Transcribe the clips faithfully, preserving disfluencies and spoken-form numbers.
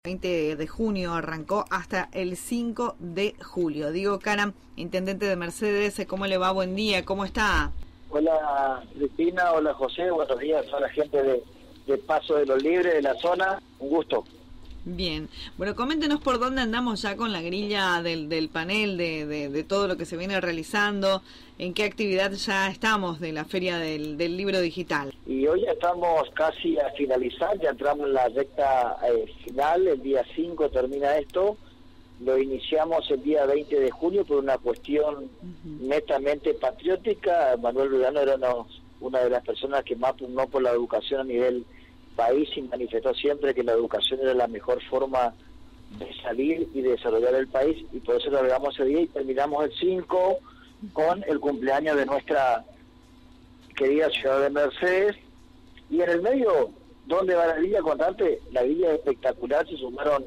veinte de junio arrancó hasta el cinco de julio. Diego Caram, intendente de Mercedes, ¿cómo le va? Buen día, ¿cómo está? Hola Cristina, hola José, buenos días a la gente de, de Paso de los Libres de la zona, un gusto. Bien, bueno, coméntenos por dónde andamos ya con la grilla del, del panel, de, de, de todo lo que se viene realizando, en qué actividad ya estamos de la Feria del, del Libro Digital. Y hoy ya estamos casi a finalizar, ya entramos en la recta eh, final, el día cinco termina esto, lo iniciamos el día veinte de junio por una cuestión uh-huh. netamente patriótica. Manuel Lugano era uno, una de las personas que más pugnó por la educación a nivel país y manifestó siempre que la educación era la mejor forma de salir y de desarrollar el país, y por eso lo agregamos ese día y terminamos el cinco con el cumpleaños de nuestra querida ciudad de Mercedes. Y en el medio, ¿dónde va la grilla? Contarte, la grilla es espectacular, se sumaron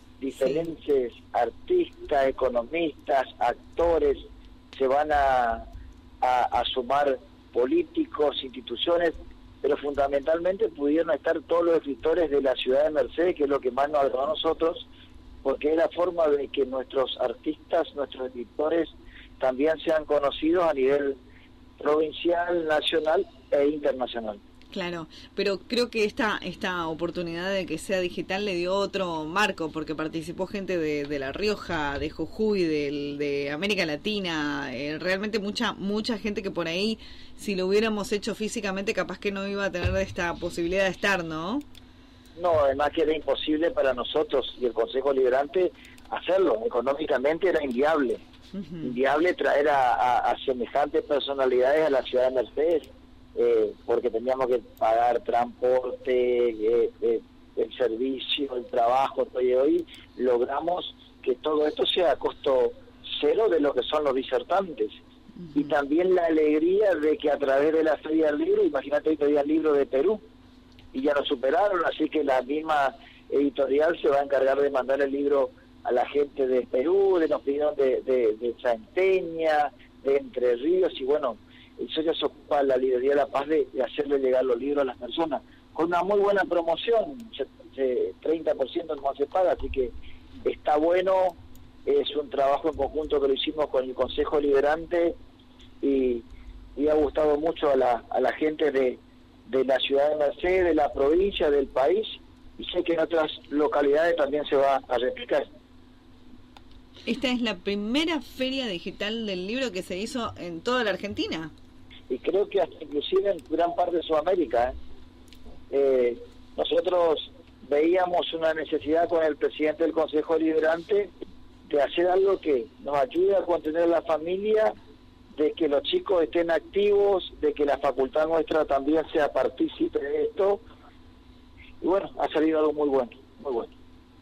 diferentes sí. artistas, economistas, actores, se van a, a, a sumar políticos, instituciones, pero fundamentalmente pudieron estar todos los escritores de la ciudad de Mercedes, que es lo que más nos agradó a nosotros, porque es la forma de que nuestros artistas, nuestros escritores también sean conocidos a nivel provincial, nacional e internacional. Claro, pero creo que esta esta oportunidad de que sea digital le dio otro marco, porque participó gente de, de La Rioja, de Jujuy, de, de América Latina, eh, realmente mucha mucha gente que por ahí, si lo hubiéramos hecho físicamente, capaz que no iba a tener esta posibilidad de estar, ¿no? No, además que era imposible para nosotros y el Consejo Liberante hacerlo, económicamente era inviable, uh-huh. inviable traer a, a, a semejantes personalidades a la ciudad de Mercedes. Eh, porque teníamos que pagar transporte, eh, eh, el servicio, el trabajo, todo, y hoy logramos que todo esto sea a costo cero de lo que son los disertantes. Uh-huh. Y también la alegría de que a través de la Feria del Libro, imagínate, hoy pedía el libro de Perú y ya lo superaron, así que la misma editorial se va a encargar de mandar el libro a la gente de Perú, de los pedidos de, de, de Santeña, de Entre Ríos, y bueno, eso ya se ocupa la librería La Paz de, de hacerle llegar los libros a las personas, con una muy buena promoción, treinta por ciento no se paga, así que está bueno, es un trabajo en conjunto que lo hicimos con el Consejo Liberante y, y ha gustado mucho a la, a la gente de, de la ciudad de Mercedes, de la provincia, del país, y sé que en otras localidades también se va a replicar. Esta es la primera feria digital del libro que se hizo en toda la Argentina. Y creo que hasta inclusive en gran parte de Sudamérica. ¿eh? Eh, nosotros veíamos una necesidad con el presidente del Consejo Liberante de hacer algo que nos ayude a contener a la familia, de que los chicos estén activos, de que la facultad nuestra también sea partícipe de esto. Y bueno, ha salido algo muy bueno, muy bueno.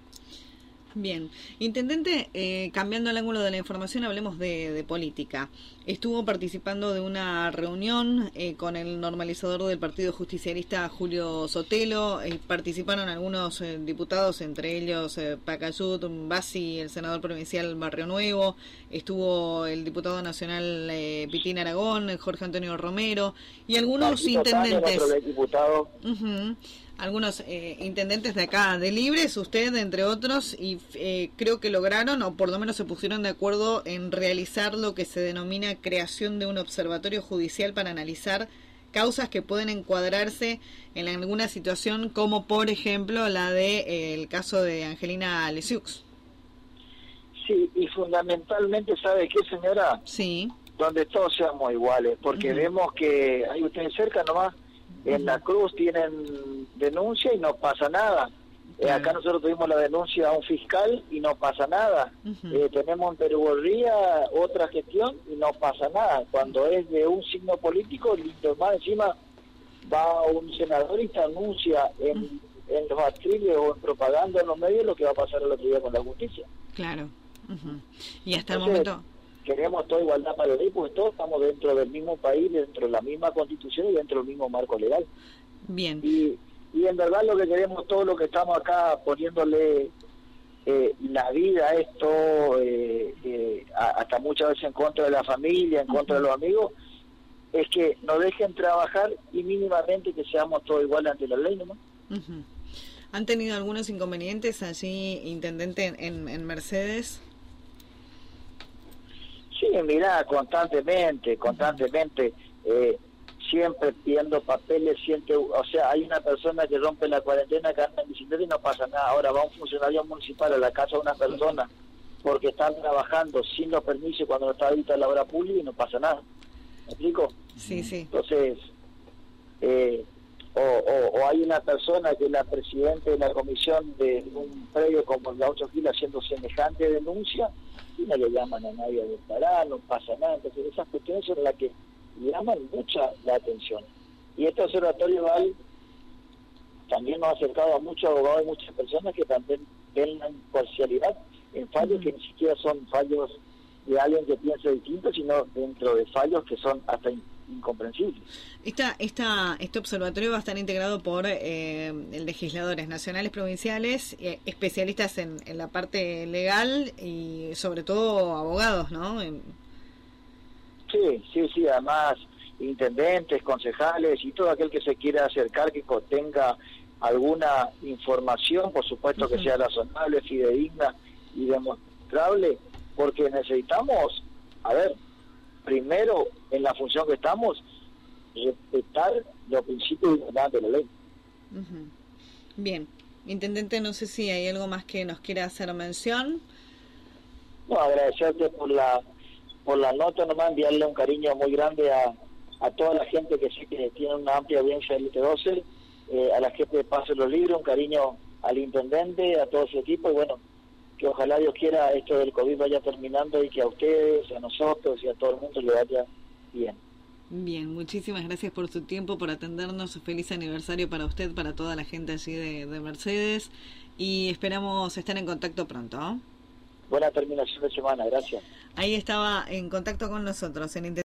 Bien, intendente, eh, cambiando el ángulo de la información, hablemos de, de política. Estuvo participando de una reunión eh, con el normalizador del Partido Justicialista, Julio Sotelo. Eh, participaron algunos eh, diputados, entre ellos eh, Pacayut, Bassi, el senador provincial Barrio Nuevo. Estuvo el diputado nacional eh, Pitín Aragón, Jorge Antonio Romero y algunos Marquito intendentes. Otro diputado. Uh-huh. Algunos eh, intendentes de acá, de Libres, usted entre otros, y eh, creo que lograron, o por lo menos se pusieron de acuerdo en realizar lo que se denomina creación de un observatorio judicial para analizar causas que pueden encuadrarse en alguna situación, como por ejemplo la de eh, el caso de Angelina Lesiux. Sí, y fundamentalmente, ¿sabe qué, señora? Sí. Donde todos seamos iguales, porque uh-huh. vemos que hay ustedes cerca nomás, en La Cruz tienen denuncia y no pasa nada. Uh-huh. Eh, acá nosotros tuvimos la denuncia a un fiscal y no pasa nada. Uh-huh. Eh, tenemos en Perú Gorría otra gestión y no pasa nada. Cuando es de un signo político, listo, más encima va un senador y te anuncia en, uh-huh. en los atriles o en propaganda en los medios lo que va a pasar el otro día con la justicia. Claro. Uh-huh. Y hasta Entonces, el momento... queremos toda igualdad para los porque todos estamos dentro del mismo país, dentro de la misma constitución y dentro del mismo marco legal. Bien. Y, y en verdad lo que queremos, todo lo que estamos acá poniéndole eh, la vida a esto, eh, eh, a, hasta muchas veces en contra de la familia, en contra uh-huh. de los amigos, es que nos dejen trabajar y mínimamente que seamos todos iguales ante la ley, ¿no? Uh-huh. ¿Han tenido algunos inconvenientes allí, intendente, en, en Mercedes? Sí, mirá, constantemente, constantemente, eh, siempre pidiendo papeles, siempre, o sea, hay una persona que rompe la cuarentena, que anda en bicicleta y no pasa nada. Ahora va un funcionario municipal a la casa de una persona porque están trabajando sin los permisos cuando no está ahorita la hora pública y no pasa nada. ¿Me explico? Sí, sí. Entonces, eh, o, o, o hay una persona que es la presidenta de la comisión de un predio como el Gaucho Gil haciendo semejante denuncia y no le llaman a nadie a declarar, no pasa nada. Entonces esas cuestiones son las que llaman mucha la atención. Y este observatorio Val también nos ha acercado a muchos abogados y muchas personas que también ven la imparcialidad en fallos uh-huh. que ni siquiera son fallos de alguien que piensa distinto, sino dentro de fallos que son hasta incomprensibles. Esta, esta, este observatorio va a estar integrado por eh, legisladores nacionales, provinciales, eh, especialistas en, en la parte legal y sobre todo abogados, ¿no? En... Sí, sí, sí, además intendentes, concejales y todo aquel que se quiera acercar, que tenga alguna información, por supuesto uh-huh. que sea razonable, fidedigna y demostrable, porque necesitamos, a ver, primero, en la función que estamos, respetar los principios de la ley. Uh-huh. Bien. Intendente, no sé si hay algo más que nos quiera hacer mención. No, agradecerte por la por la nota, nomás enviarle un cariño muy grande a, a toda la gente que sé que tiene una amplia audiencia del T doce, eh, a la gente de Pase los Libros, un cariño al intendente, a todo su equipo, y bueno, que ojalá Dios quiera esto del COVID vaya terminando y que a ustedes, a nosotros y a todo el mundo le vaya bien. Bien, muchísimas gracias por su tiempo, por atendernos. Feliz aniversario para usted, para toda la gente allí de, de Mercedes, y esperamos estar en contacto pronto, ¿eh? Buena terminación de semana, gracias. Ahí estaba en contacto con nosotros en